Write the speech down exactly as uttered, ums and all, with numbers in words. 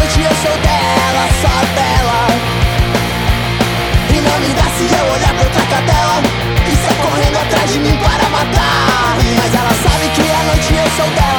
noite eu sou dela, só dela. E não me dá se eu olhar pra outra cadela e sai correndo atrás de mim para matar. Mas ela sabe que à noite eu sou dela.